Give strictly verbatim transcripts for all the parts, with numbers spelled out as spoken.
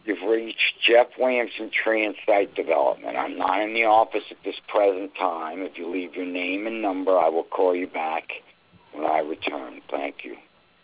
You've reached Jeff Williamson, Tree and Site Development. I'm not in the office at this present time. If you leave your name and number, I will call you back when I return. Thank you.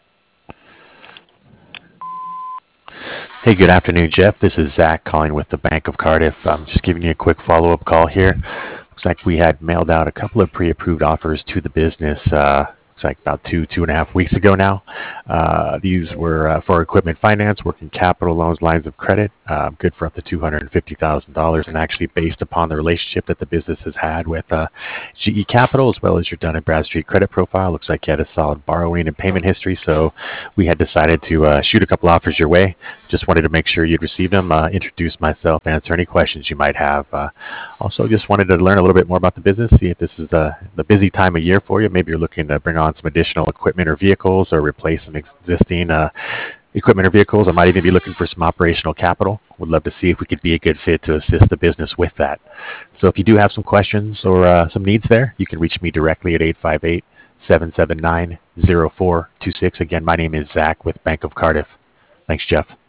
Hey, good afternoon, Jeff. This is Zach calling with the Bank of Cardiff. I'm just giving you a quick follow-up call here. Looks like we had mailed out a couple of pre-approved offers to the business. Uh, looks like about two, two and a half weeks ago now. Uh, these were uh, for equipment finance, working capital loans, lines of credit, uh, good for up to two hundred fifty thousand dollars, and actually based upon the relationship that the business has had with uh, G E Capital, as well as your Dun and Bradstreet credit profile. Looks like you had a solid borrowing and payment history, so we had decided to uh, shoot a couple offers your way. Just wanted to make sure you'd received them, uh, introduce myself, answer any questions you might have. Uh, also, just wanted to learn a little bit more about the business, see if this is the, the busy time of year for you. Maybe you're looking to bring on some additional equipment or vehicles or replace some existing uh, equipment or vehicles, or might even be looking for some operational capital. Would love to see if we could be a good fit to assist the business with that. So if you do have some questions or uh, some needs there, you can reach me directly at eight five eight, seven seven nine, zero four two six. Again, my name is Zach with Bank of Cardiff. Thanks, Jeff.